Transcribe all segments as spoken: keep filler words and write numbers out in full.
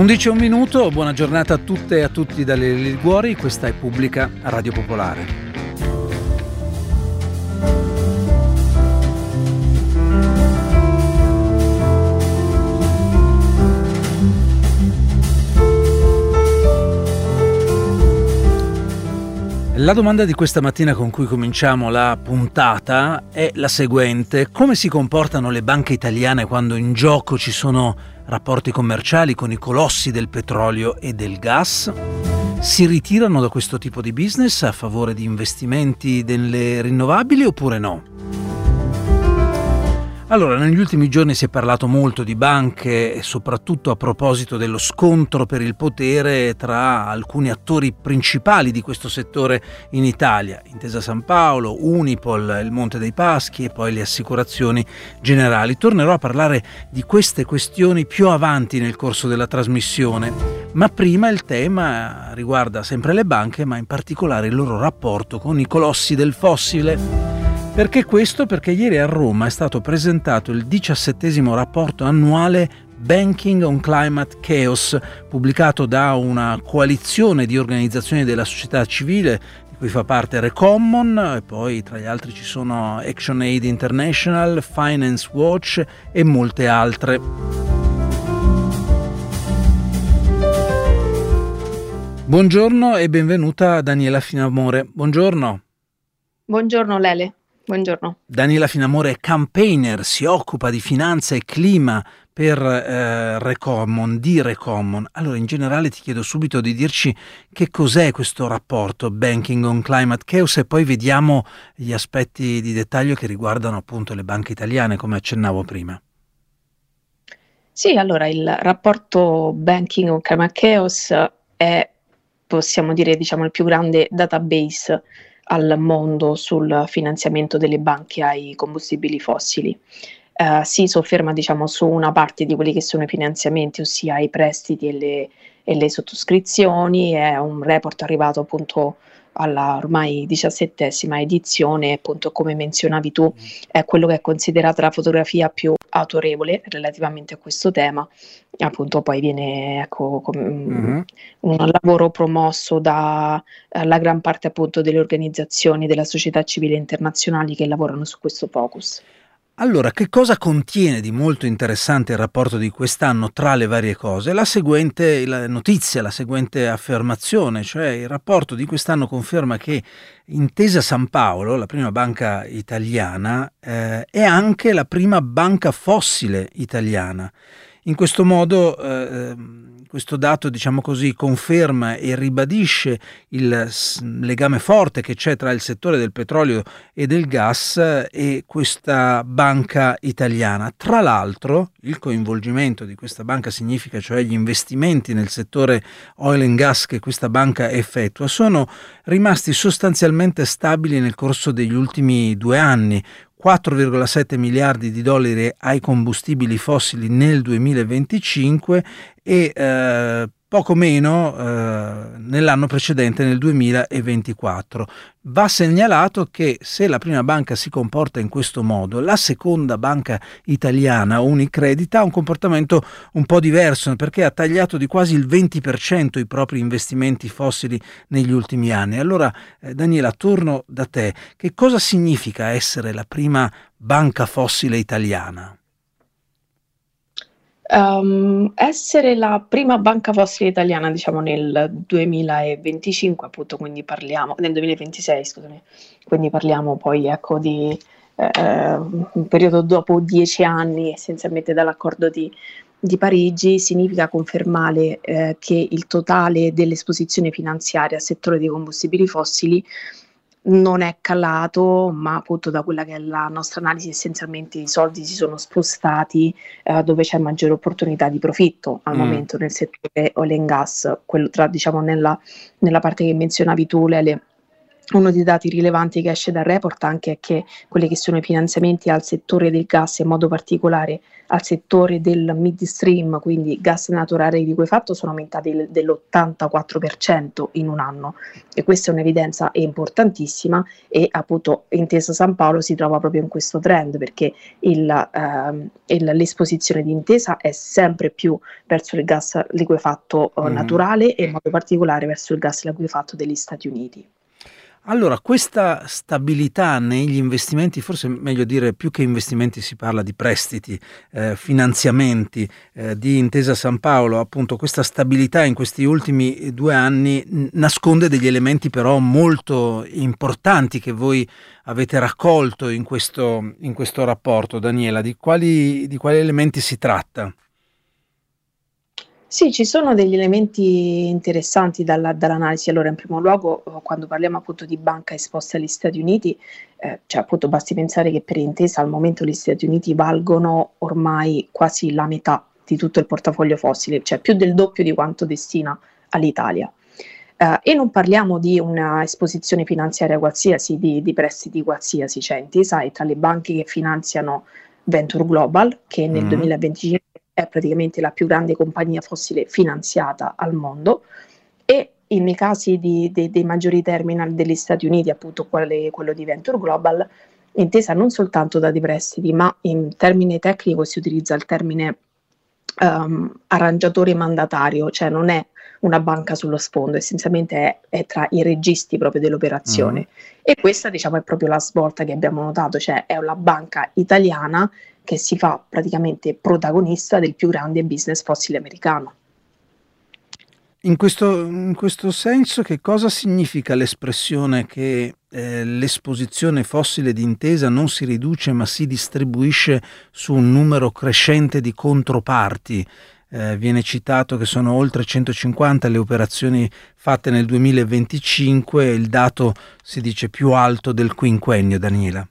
undici e un minuto, buona giornata a tutte e a tutti dalle Liguori, questa è Pubblica Radio Popolare. La domanda di questa mattina con cui cominciamo la puntata è la seguente: come si comportano le banche italiane quando in gioco ci sono rapporti commerciali con i colossi del petrolio e del gas? Si ritirano da questo tipo di business a favore di investimenti nelle rinnovabili oppure no? Allora, negli ultimi giorni si è parlato molto di banche e soprattutto a proposito dello scontro per il potere tra alcuni attori principali di questo settore in Italia: Intesa Sanpaolo, Unipol, il Monte dei Paschi e poi le assicurazioni generali. Tornerò a parlare di queste questioni più avanti nel corso della trasmissione, ma prima il tema riguarda sempre le banche, ma in particolare il loro rapporto con i colossi del fossile. Perché questo? Perché ieri a Roma è stato presentato il diciassettesimo rapporto annuale Banking on Climate Chaos, pubblicato da una coalizione di organizzazioni della società civile, di cui fa parte Recommon, e poi tra gli altri ci sono ActionAid International, Finance Watch e molte altre. Buongiorno e benvenuta Daniela Finamore. Buongiorno. Buongiorno Lele. Buongiorno. Daniela Finamore è campaigner, si occupa di finanza e clima per eh, Recommon, di Recommon. Allora, in generale ti chiedo subito di dirci che cos'è questo rapporto Banking on Climate Chaos e poi vediamo gli aspetti di dettaglio che riguardano appunto le banche italiane, come accennavo prima. Sì, allora il rapporto Banking on Climate Chaos è, possiamo dire, diciamo, il più grande database al mondo sul finanziamento delle banche ai combustibili fossili. Uh, si sofferma, diciamo, su una parte di quelli che sono i finanziamenti, ossia i prestiti e le, e le sottoscrizioni. È un report arrivato appunto alla ormai diciassettesima edizione, appunto come menzionavi tu, è quello che è considerata la fotografia più autorevole relativamente a questo tema. Appunto poi viene, ecco, com- mm-hmm. un lavoro promosso dalla eh, gran parte appunto delle organizzazioni della società civile internazionali che lavorano su questo focus. Allora, che cosa contiene di molto interessante il rapporto di quest'anno tra le varie cose? La seguente la notizia, la seguente affermazione, cioè il rapporto di quest'anno conferma che Intesa Sanpaolo, la prima banca italiana, eh, è anche la prima banca fossile italiana. In questo modo eh, questo dato, diciamo così, conferma e ribadisce il legame forte che c'è tra il settore del petrolio e del gas e questa banca italiana. Tra l'altro, il coinvolgimento di questa banca significa, cioè gli investimenti nel settore oil and gas che questa banca effettua, sono rimasti sostanzialmente stabili nel corso degli ultimi due anni. quattro virgola sette miliardi di dollari ai combustibili fossili nel duemilaventicinque e eh, poco meno eh, nell'anno precedente, nel duemilaventiquattro. Va segnalato che se la prima banca si comporta in questo modo, la seconda banca italiana, Unicredit, ha un comportamento un po' diverso perché ha tagliato di quasi il venti per cento i propri investimenti fossili negli ultimi anni. Allora, eh, Daniela, torno da te. Che cosa significa essere la prima banca fossile italiana? Um, essere la prima banca fossile italiana, diciamo, nel duemilaventicinque, appunto, quindi parliamo nel duemilaventisei, scusami, quindi parliamo poi, ecco, di eh, un periodo dopo dieci anni essenzialmente dall'accordo di, di Parigi, significa confermare eh, che il totale dell'esposizione finanziaria al settore dei combustibili fossili non è calato, ma appunto da quella che è la nostra analisi essenzialmente i soldi si sono spostati eh, dove c'è maggiore opportunità di profitto al mm. momento nel settore oil and gas, quello tra, diciamo, nella, nella parte che menzionavi tu, Lele, Uno dei dati rilevanti che esce dal report anche è che quelli che sono i finanziamenti al settore del gas, in modo particolare al settore del midstream, quindi gas naturale liquefatto, sono aumentati dell'ottantaquattro per cento in un anno, e questa è un'evidenza importantissima, e appunto Intesa Sanpaolo si trova proprio in questo trend, perché il, ehm, il, l'esposizione di Intesa è sempre più verso il gas liquefatto eh, Mm. naturale, e in modo particolare verso il gas liquefatto degli Stati Uniti. Allora, questa stabilità negli investimenti, forse meglio dire più che investimenti si parla di prestiti, eh, finanziamenti eh, di Intesa Sanpaolo, appunto questa stabilità in questi ultimi due anni n- nasconde degli elementi però molto importanti che voi avete raccolto in questo, in questo rapporto. Daniela, di quali, di quali elementi si tratta? Sì, ci sono degli elementi interessanti dalla dall'analisi. Allora, in primo luogo, uhm, quando parliamo appunto di banca esposta agli Stati Uniti, ehm, cioè appunto basti pensare che per Intesa al momento gli Stati Uniti valgono ormai quasi la metà di tutto il portafoglio fossile, cioè più del doppio di quanto destina all'Italia. Ehm, e non parliamo di una esposizione finanziaria qualsiasi, di di prestiti qualsiasi, cioè Intesa è tra le banche che finanziano Venture Global, che nel Mm. duemilaventicinque è praticamente la più grande compagnia fossile finanziata al mondo, e nei casi di, de, dei maggiori terminal degli Stati Uniti, appunto quale, quello di Venture Global, Intesa non soltanto dà dei prestiti, ma in termine tecnico si utilizza il termine um, arrangiatore mandatario, cioè non è una banca sullo sfondo, essenzialmente è, è tra i registi proprio dell'operazione. Mm. E questa, diciamo, è proprio la svolta che abbiamo notato, cioè è una banca italiana che si fa praticamente protagonista del più grande business fossile americano. In questo, in questo senso, che cosa significa l'espressione che eh, l'esposizione fossile di Intesa non si riduce ma si distribuisce su un numero crescente di controparti? Eh, viene citato che sono oltre centocinquanta le operazioni fatte nel duemilaventicinque, il dato si dice più alto del quinquennio, Daniela.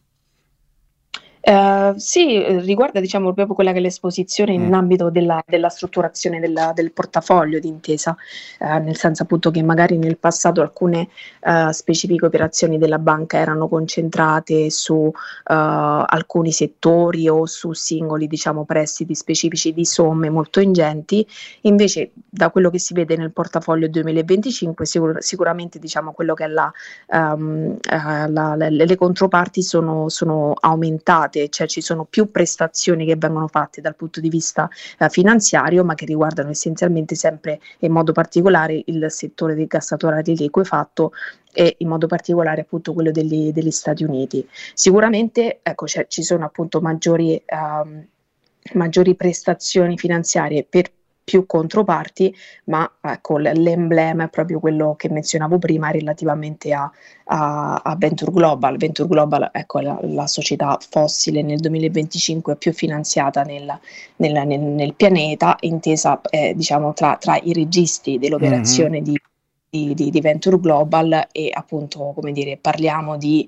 Eh, sì, eh, riguarda diciamo proprio quella che è l'esposizione Mm. in ambito della, della strutturazione della, del portafoglio di Intesa, eh, nel senso appunto che magari nel passato alcune eh, specifiche operazioni della banca erano concentrate su eh, alcuni settori o su singoli diciamo prestiti specifici di somme molto ingenti. Invece da quello che si vede nel portafoglio duemilaventicinque sicur- sicuramente diciamo quello che è la, um, uh, la, le, le controparti sono, sono aumentate, cioè ci sono più prestazioni che vengono fatte dal punto di vista eh, finanziario, ma che riguardano essenzialmente sempre in modo particolare il settore del gas naturale liquefatto, e in modo particolare appunto quello degli, degli Stati Uniti. Sicuramente ecco, cioè, ci sono appunto maggiori, um, maggiori prestazioni finanziarie per più controparti, ma ecco l'emblema è proprio quello che menzionavo prima relativamente a, a, a Venture Global. Venture Global ecco, è la, la società fossile nel duemilaventicinque più finanziata nel, nel, nel, nel pianeta, intesa eh, diciamo tra, tra i registi dell'operazione Mm-hmm. di, di, di, di Venture Global, e appunto come dire parliamo di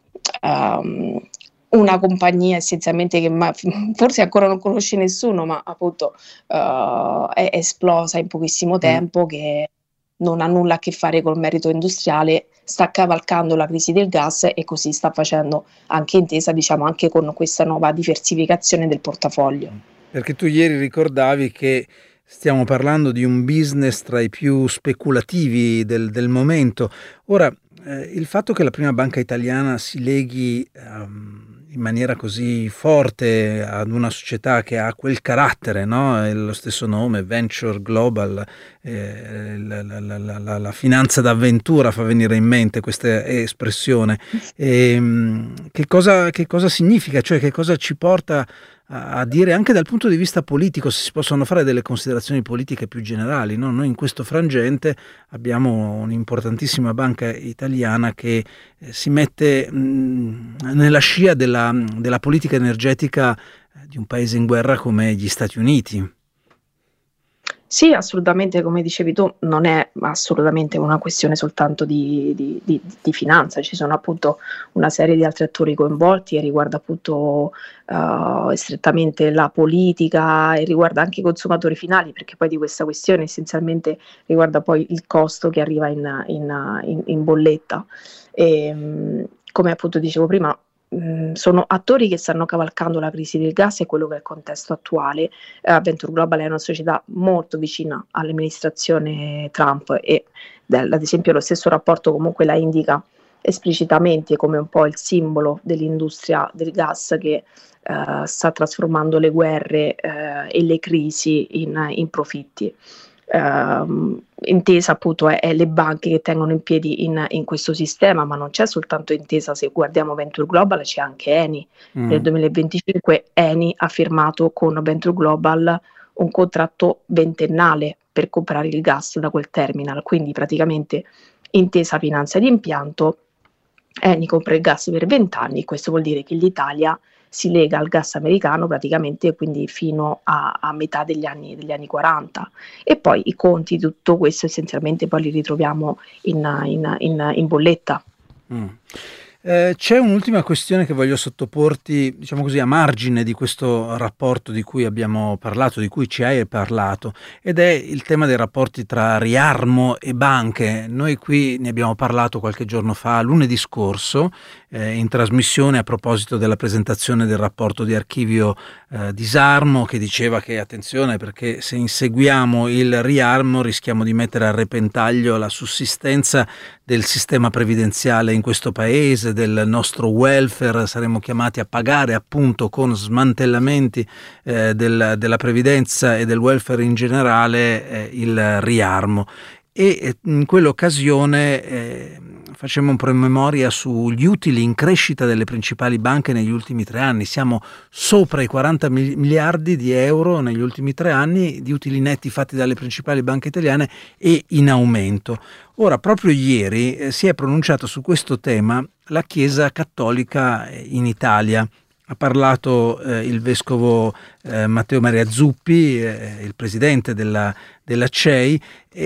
um, una compagnia essenzialmente che ma, forse ancora non conosce nessuno, ma appunto uh, è esplosa in pochissimo tempo, che non ha nulla a che fare col merito industriale, sta cavalcando la crisi del gas, e così sta facendo anche Intesa, diciamo anche con questa nuova diversificazione del portafoglio. Perché tu ieri ricordavi che stiamo parlando di un business tra i più speculativi del, del momento. Ora, eh, il fatto che la prima banca italiana si leghi um, in maniera così forte ad una società che ha quel carattere, no? È lo stesso nome, Venture Global, eh, la, la, la, la, la finanza d'avventura fa venire in mente questa espressione. E, che cosa, che cosa significa? Cioè, che cosa ci porta a dire anche dal punto di vista politico, se si possono fare delle considerazioni politiche più generali, no? Noi in questo frangente abbiamo un'importantissima banca italiana che eh, si mette mh, nella scia della, della politica energetica di un paese in guerra come gli Stati Uniti. Sì, assolutamente, come dicevi tu, non è assolutamente una questione soltanto di di di di finanza, ci sono appunto una serie di altri attori coinvolti e riguarda appunto, uhm, strettamente la politica e riguarda anche i consumatori finali, perché poi di questa questione essenzialmente riguarda poi il costo che arriva in in in in bolletta. Ehm, come appunto dicevo prima, mhmm, sono attori che stanno cavalcando la crisi del gas e quello che è il contesto attuale. Ehm, Venture Global è una società molto vicina all'amministrazione Trump e del ad esempio lo stesso rapporto comunque la indica esplicitamente come un po' il simbolo dell'industria del gas che, ehm, sta trasformando le guerre, ehm, e le crisi in in profitti. Ehm, Intesa appunto è è le banche che tengono in piedi in in questo sistema, ma non c'è soltanto Intesa, se guardiamo Venture Global c'è anche Eni. Nel Mh. duemilaventicinque Eni ha firmato con Venture Global un contratto ventennale per comprare il gas da quel terminal, quindi praticamente Intesa finanzia l'impianto, Eni compra il gas per venti anni, questo vuol dire che l'Italia si lega al gas americano praticamente quindi fino a a metà degli anni degli anni 'quaranta. E poi i conti di tutto questo essenzialmente poi li ritroviamo in in in in bolletta. Mh. Ehm, c'è un'ultima questione che voglio sottoporti, diciamo così, a margine di questo rapporto di cui abbiamo parlato, di cui ci hai parlato, ed è il tema dei rapporti tra Riarmo e banche. Noi qui ne abbiamo parlato qualche giorno fa, lunedì scorso, ehm, in trasmissione a proposito della presentazione del rapporto di Archivio eh, Disarmo, che diceva che attenzione perché se inseguiamo il Riarmo rischiamo di mettere a repentaglio la sussistenza del sistema previdenziale in questo paese, del nostro welfare, saremo chiamati a pagare appunto con smantellamenti eh, del, della previdenza e del welfare in generale eh, il Riarmo. E in quell'occasione eh, facciamo un promemoria sugli utili in crescita delle principali banche negli ultimi tre anni. Siamo sopra i quaranta miliardi di euro negli ultimi tre anni di utili netti fatti dalle principali banche italiane e in aumento. Ora, proprio ieri eh, si è pronunciato su questo tema la Chiesa Cattolica in Italia. Ha parlato eh, il vescovo eh, Matteo Maria Zuppi, eh, il presidente della, della C E I,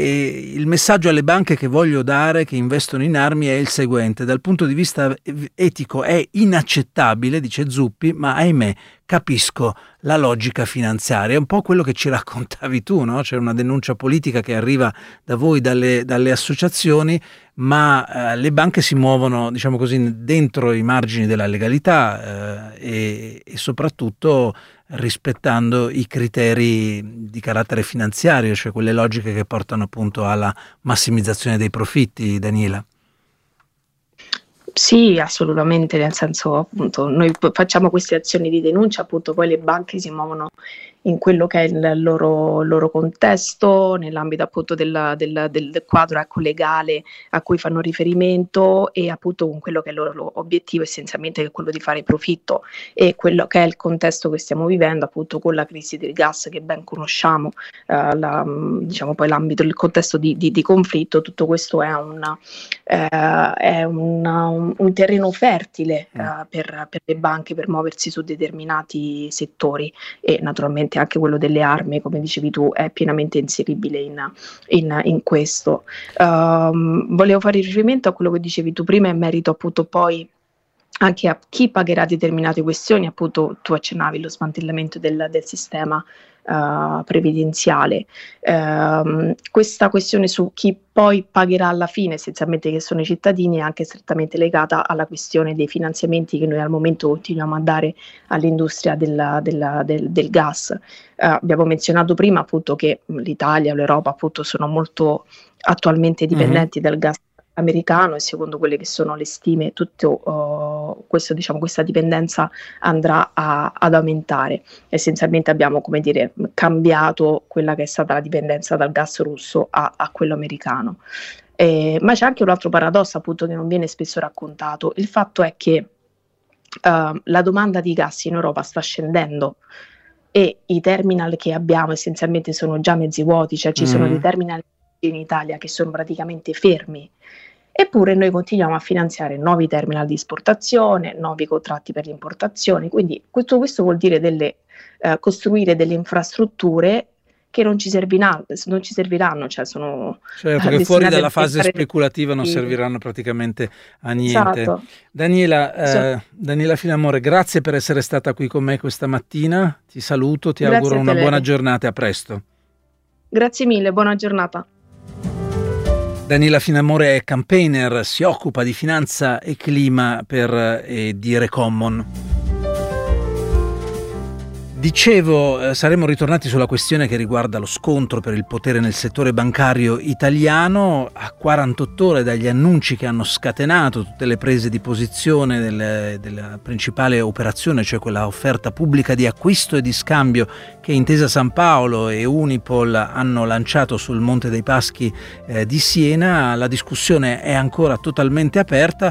e il messaggio alle banche che voglio dare che investono in armi è il seguente: dal punto di vista etico è inaccettabile, dice Zuppi, ma ahimè capisco la logica finanziaria. È un po' quello che ci raccontavi tu, no? C'è una denuncia politica che arriva da voi, dalle, dalle associazioni, ma eh, le banche si muovono, diciamo così, dentro i margini della legalità eh, e, e soprattutto rispettando i criteri di carattere finanziario, cioè quelle logiche che portano appunto alla massimizzazione dei profitti, Daniela. Sì, assolutamente, nel senso appunto noi p facciamo queste azioni di denuncia, appunto poi le banche si muovono in quello che è il loro loro contesto, nell'ambito appunto del del del quadro, ecco, legale a cui fanno riferimento e appunto con quello che è il loro obiettivo essenzialmente, che è quello di fare profitto, e quello che è il contesto che stiamo vivendo appunto con la crisi del gas che ben conosciamo, ehm, la diciamo poi l'ambito, il contesto di di di conflitto, tutto questo è un ehm, è una un un terreno fertile, Mm. ehm, per per le banche per muoversi su determinati settori e naturalmente anche quello delle armi, come dicevi tu, è pienamente inseribile in in in questo. Uhm, volevo fare riferimento a quello che dicevi tu prima in merito appunto poi anche a chi pagherà determinate questioni, appunto tu accennavi lo smantellamento del del sistema, uhm, previdenziale. Ehm, questa questione su chi poi pagherà alla fine, essenzialmente che sono i cittadini, è anche strettamente legata alla questione dei finanziamenti che noi al momento continuiamo a dare all'industria del del del del gas. Uhm, abbiamo menzionato prima appunto che l'Italia, l'Europa appunto sono molto attualmente Mhm. dipendenti dal gas americano e secondo quelle che sono le stime tutto uh, questo, diciamo, questa dipendenza andrà a, ad aumentare. Essenzialmente abbiamo, come dire, cambiato quella che è stata la dipendenza dal gas russo a, a quello americano. Eh, ma c'è anche un altro paradosso appunto che non viene spesso raccontato. Il fatto è che uh, la domanda di gas in Europa sta scendendo e i terminal che abbiamo essenzialmente sono già mezzi vuoti, cioè ci sono dei Mhm. terminal in Italia che sono praticamente fermi. Eppure noi continuiamo a finanziare nuovi terminal di esportazione, nuovi contratti per l'importazione, quindi questo, questo vuol dire delle, eh, costruire delle infrastrutture che non ci serviranno, non ci serviranno, cioè sono Certo, che fuori dalla fase speculativa non serviranno praticamente a niente. Esatto. Daniela, So- eh, Daniela Finamore, grazie per essere stata qui con me questa mattina. Ti saluto, ti Grazie auguro a te, una buona Lele. giornata e a presto. Grazie mille, buona giornata. Daniela Finamore è campaigner, si occupa di finanza e clima per eh, di Recommon. Dicevo, eh, saremmo ritornati sulla questione che riguarda lo scontro per il potere nel settore bancario italiano. A quarantotto ore dagli annunci che hanno scatenato tutte le prese di posizione del, della principale operazione, cioè quella offerta pubblica di acquisto e di scambio che Intesa Sanpaolo e Unipol hanno lanciato sul Monte dei Paschi eh, di Siena, la discussione è ancora totalmente aperta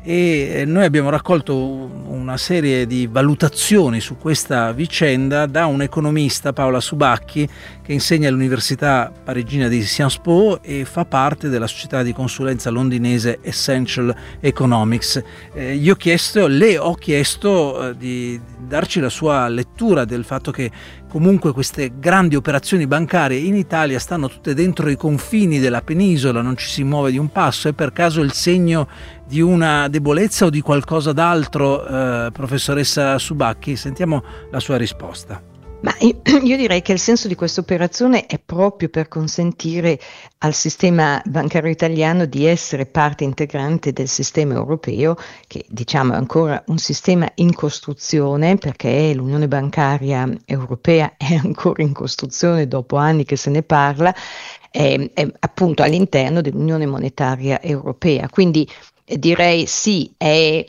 e noi abbiamo raccolto una serie di valutazioni su questa vicenda da un economista, Paola Subacchi, che insegna all'Università parigina di Sciences Po e fa parte della società di consulenza londinese Essential Economics. Eh, gli ho chiesto, le ho chiesto eh, di darci la sua lettura del fatto che comunque queste grandi operazioni bancarie in Italia stanno tutte dentro i confini della penisola, non ci si muove di un passo. È per caso il segno di una debolezza o di qualcosa d'altro, eh, professoressa Subacchi? Sentiamo la sua risposta. Ma io, io direi che il senso di questa operazione è proprio per consentire al sistema bancario italiano di essere parte integrante del sistema europeo, che diciamo è ancora un sistema in costruzione, perché l'Unione bancaria europea è ancora in costruzione dopo anni che se ne parla, è, è appunto all'interno dell'Unione monetaria europea. Quindi direi sì, è,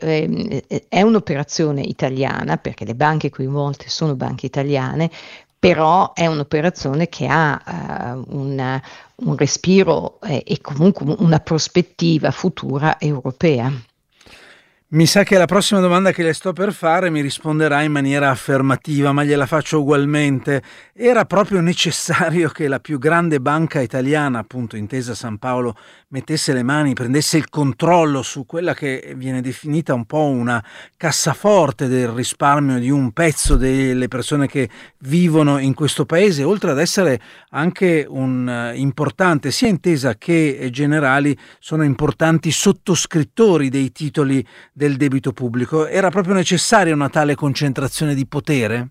è un'operazione italiana, perché le banche coinvolte sono banche italiane, però è un'operazione che ha uh, una, un respiro eh, e comunque una prospettiva futura europea. Mi sa che la prossima domanda che le sto per fare mi risponderà in maniera affermativa, ma gliela faccio ugualmente. Era proprio necessario che la più grande banca italiana, appunto Intesa Sanpaolo, mettesse le mani, prendesse il controllo su quella che viene definita un po' una cassaforte del risparmio di un pezzo delle persone che vivono in questo paese, oltre ad essere anche un importante, sia Intesa che Generali sono importanti sottoscrittori dei titoli del debito pubblico. Era proprio necessaria una tale concentrazione di potere?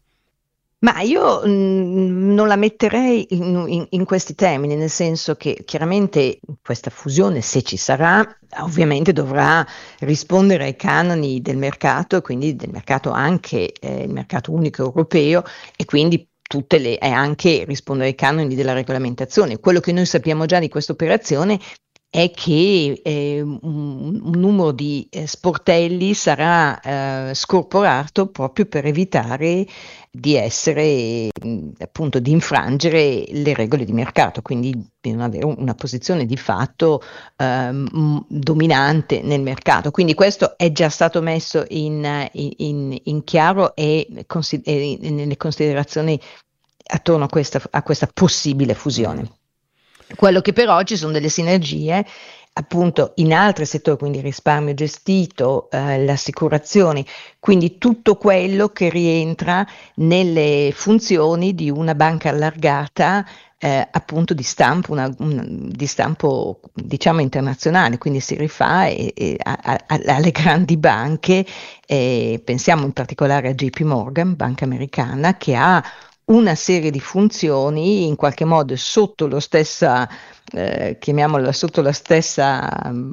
Ma io mh, non la metterei in, in, in questi termini, nel senso che chiaramente questa fusione, se ci sarà, ovviamente dovrà rispondere ai canoni del mercato, e quindi del mercato anche eh, il mercato unico europeo, e quindi tutte le, e anche rispondere ai canoni della regolamentazione. Quello che noi sappiamo già di questa operazione è che eh, un, un numero di eh, sportelli sarà eh, scorporato proprio per evitare di essere mh, appunto di infrangere le regole di mercato, quindi di non avere una posizione di fatto ehm, dominante nel mercato. Quindi questo è già stato messo in, in, in chiaro e, consider- e nelle considerazioni attorno a questa, a questa possibile fusione. Quello che però ci sono delle sinergie appunto in altri settori, quindi risparmio gestito, eh, le assicurazioni, quindi tutto quello che rientra nelle funzioni di una banca allargata eh, appunto di stampo, una, un, di stampo diciamo internazionale, quindi si rifà e, e a, a, alle grandi banche, eh, pensiamo in particolare a J P Morgan, banca americana, che ha una serie di funzioni in qualche modo sotto lo stessa, eh, chiamiamola sotto la stessa um,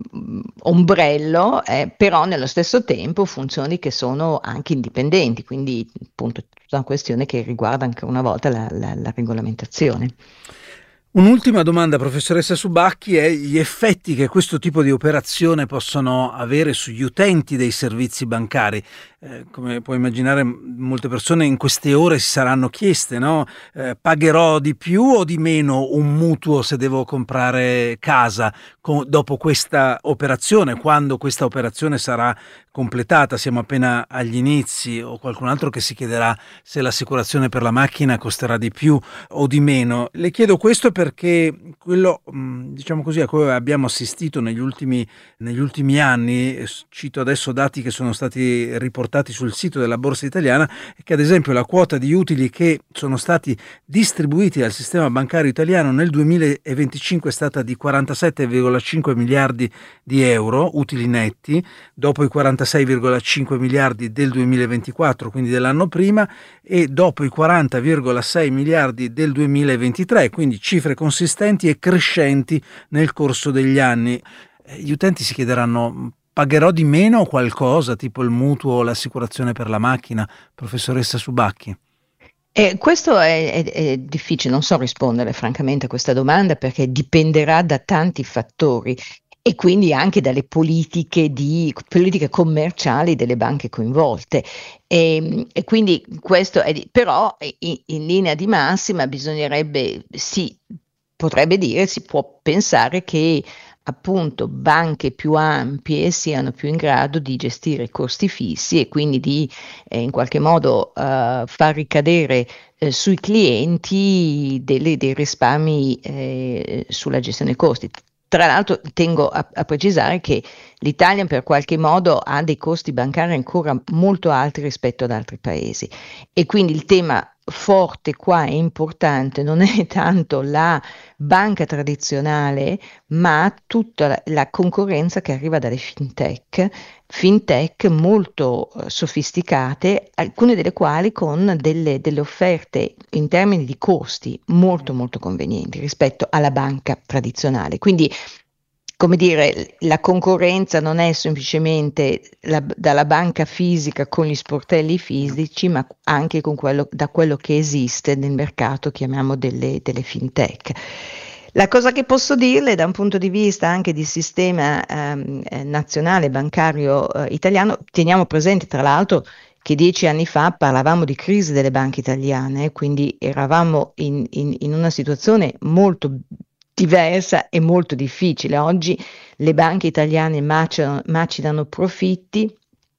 ombrello, eh, però nello stesso tempo funzioni che sono anche indipendenti, quindi appunto tutta una questione che riguarda ancora una volta la, la, la regolamentazione. Un'ultima domanda, professoressa Subacchi, è gli effetti che questo tipo di operazione possono avere sugli utenti dei servizi bancari. Eh, come puoi immaginare, molte persone in queste ore si saranno chieste, no? Eh, pagherò di più o di meno un mutuo se devo comprare casa con, dopo questa operazione, quando questa operazione sarà completata? Siamo appena agli inizi, o qualcun altro che si chiederà se l'assicurazione per la macchina costerà di più o di meno. Le chiedo questo perché quello, diciamo così, a cui abbiamo assistito negli ultimi, negli ultimi anni, cito adesso dati che sono stati riportati riportati sul sito della Borsa Italiana è che ad esempio la quota di utili che sono stati distribuiti dal sistema bancario italiano nel duemilaventicinque è stata di quarantasette virgola cinque miliardi di euro, utili netti, dopo i quarantasei virgola cinque miliardi del duemilaventiquattro, quindi dell'anno prima, e dopo i quaranta virgola sei miliardi del duemilaventitré, quindi cifre consistenti e crescenti nel corso degli anni. Gli utenti si chiederanno: pagherò di meno qualcosa, tipo il mutuo o l'assicurazione per la macchina, professoressa Subacchi? Eh, questo è, è- è difficile, non so rispondere francamente a questa domanda perché dipenderà da tanti fattori e quindi anche dalle politiche, di, politiche commerciali delle banche coinvolte. E, e quindi questo è, di- però in, in linea di massima bisognerebbe, sì, potrebbe dire, si può pensare che appunto banche più ampie siano più in grado di gestire i costi fissi e quindi di eh, in qualche modo eh, far ricadere eh, sui clienti delle- dei risparmi eh, sulla gestione costi. Tra l'altro tengo a, a precisare che l'Italia per qualche modo ha dei costi bancari ancora molto alti rispetto ad altri paesi e quindi il tema forte qua è importante, non è tanto la banca tradizionale, ma tutta la, la concorrenza che arriva dalle fintech, fintech molto eh, sofisticate, alcune delle quali con delle, delle offerte in termini di costi molto molto convenienti rispetto alla banca tradizionale. Quindi, come dire, la concorrenza non è semplicemente la- dalla banca fisica con gli sportelli fisici, ma anche con quello, da quello che esiste nel mercato, chiamiamo delle, delle fintech. La cosa che posso dirle da un punto di vista anche di sistema ehm, eh, nazionale bancario eh, italiano, teniamo presente tra l'altro che dieci anni fa parlavamo di crisi delle banche italiane, quindi eravamo in, in- in una situazione molto diversa e molto difficile. Oggi le banche italiane macinano, macinano profitti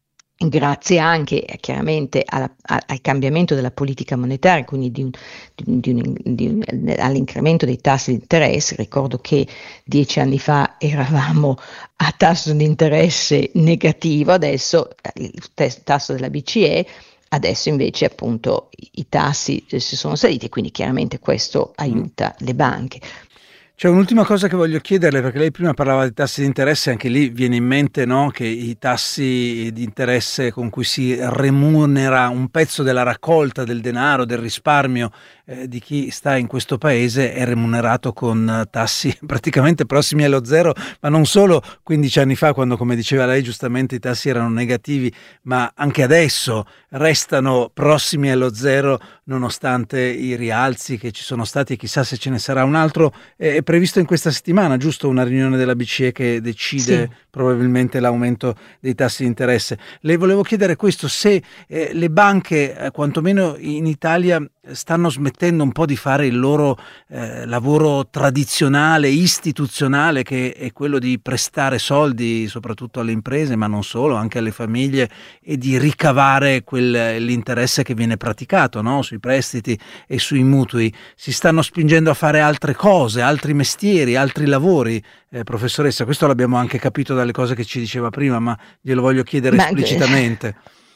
grazie anche eh, chiaramente alla- a- al cambiamento della politica monetaria, quindi di un- di un- di un- di un- all'incremento dei tassi di interesse. Ricordo che dieci anni fa eravamo a tasso di interesse negativo, adesso eh, il tes- tasso della B C E, adesso invece appunto i i tassi eh, si sono saliti e quindi chiaramente questo Mm. aiuta le banche. C'è un'ultima cosa che voglio chiederle, perché lei prima parlava di tassi di interesse, anche lì viene in mente, no, che i tassi di interesse con cui si remunera un pezzo della raccolta del denaro, del risparmio eh, di chi sta in questo paese è remunerato con eh, tassi praticamente prossimi allo zero, ma non solo quindici anni fa, quando, come diceva lei giustamente, i tassi erano negativi, ma anche adesso restano prossimi allo zero nonostante i rialzi che ci sono stati e chissà se ce ne sarà un altro. È previsto in questa settimana, giusto, una riunione della B C E che decide Sì. probabilmente l'aumento dei tassi di interesse. Le volevo chiedere questo, se eh, le banche, eh, quantomeno in Italia, stanno smettendo un po' di fare il loro eh, lavoro tradizionale, istituzionale, che è quello di prestare soldi soprattutto alle imprese, ma non solo, anche alle famiglie, e di ricavare quel, l'interesse che viene praticato, no? Sui prestiti e sui mutui. Si stanno spingendo a fare altre cose, altri mestieri, altri lavori. Eh, professoressa, questo l'abbiamo anche capito dalle cose che ci diceva prima, ma glielo voglio chiedere Ma, esplicitamente.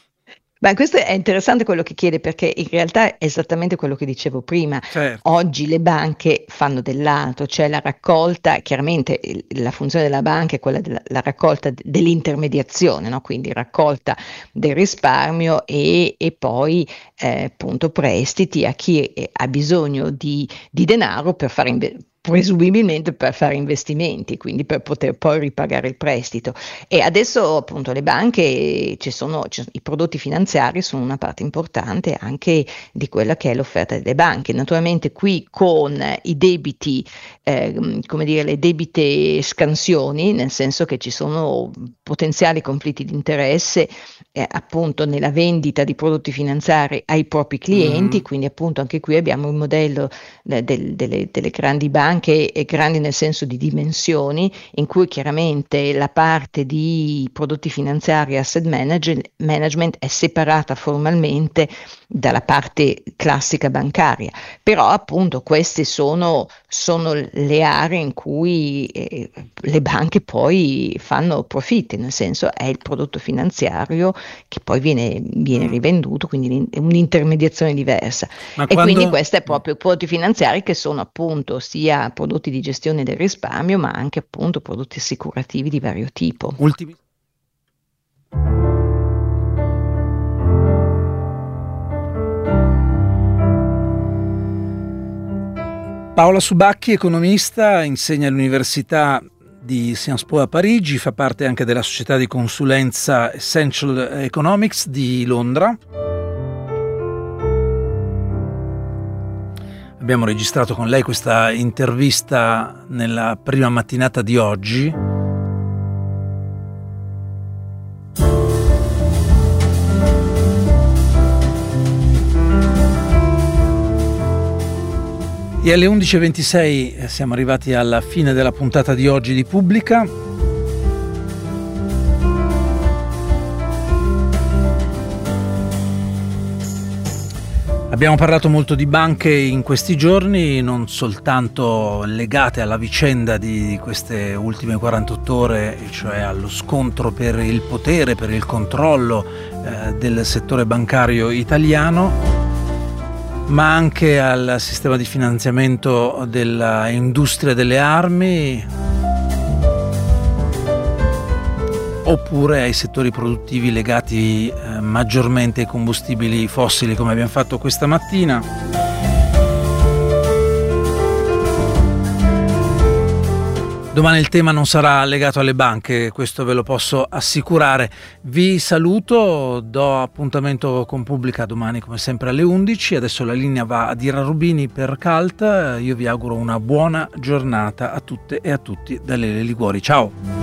Beh, questo è interessante quello che chiede perché in realtà è esattamente quello che dicevo prima. Certo. Oggi le banche fanno dell'altro, cioè la raccolta, chiaramente il- la funzione della banca è quella della la raccolta d- dell'intermediazione, no? Quindi raccolta del risparmio e, e poi eh, appunto prestiti a chi eh, ha bisogno di, di denaro per fare inve- presumibilmente per fare investimenti, quindi per poter poi ripagare il prestito. E adesso appunto le banche, ci sono, ci- i prodotti finanziari sono una parte importante anche di quella che è l'offerta delle banche. Naturalmente qui con i debiti, eh, come dire, le debite scansioni, nel senso che ci sono potenziali conflitti di interesse eh, appunto nella vendita di prodotti finanziari ai propri clienti, Mhm. quindi appunto anche qui abbiamo il modello eh, del- delle, delle grandi banche anche grandi nel senso di dimensioni, in cui chiaramente la parte di prodotti finanziari e asset manage- management è separata formalmente dalla parte classica bancaria, però appunto queste sono, sono le aree in cui eh, le banche poi fanno profitti, nel senso è il prodotto finanziario che poi viene, viene rivenduto, quindi è un'intermediazione diversa. Ma e quando... quindi questo è proprio prodotti finanziari che sono appunto sia prodotti di gestione del risparmio, ma anche appunto prodotti assicurativi di vario tipo. Ultimi... Paola Subacchi, economista, insegna all'Università di Sciences Po a Parigi, fa parte anche della società di consulenza Essential Economics di Londra. Abbiamo registrato con lei questa intervista nella prima mattinata di oggi. E alle undici e ventisei siamo arrivati alla fine della puntata di oggi di Pubblica. Abbiamo parlato molto di banche in questi giorni, non soltanto legate alla vicenda di queste ultime quarantotto ore, cioè allo scontro per il potere, per il controllo eh, del settore bancario italiano, ma anche al sistema di finanziamento dell'industria delle armi, oppure ai settori produttivi legati eh, maggiormente ai combustibili fossili, come abbiamo fatto questa mattina. Domani il tema non sarà legato alle banche, questo ve lo posso assicurare. Vi saluto, do appuntamento con Pubblica domani come sempre alle undici. Adesso la linea va a Ira Rubini per Calt. Io vi auguro una buona giornata a tutte e a tutti da Lele Liguori. Ciao!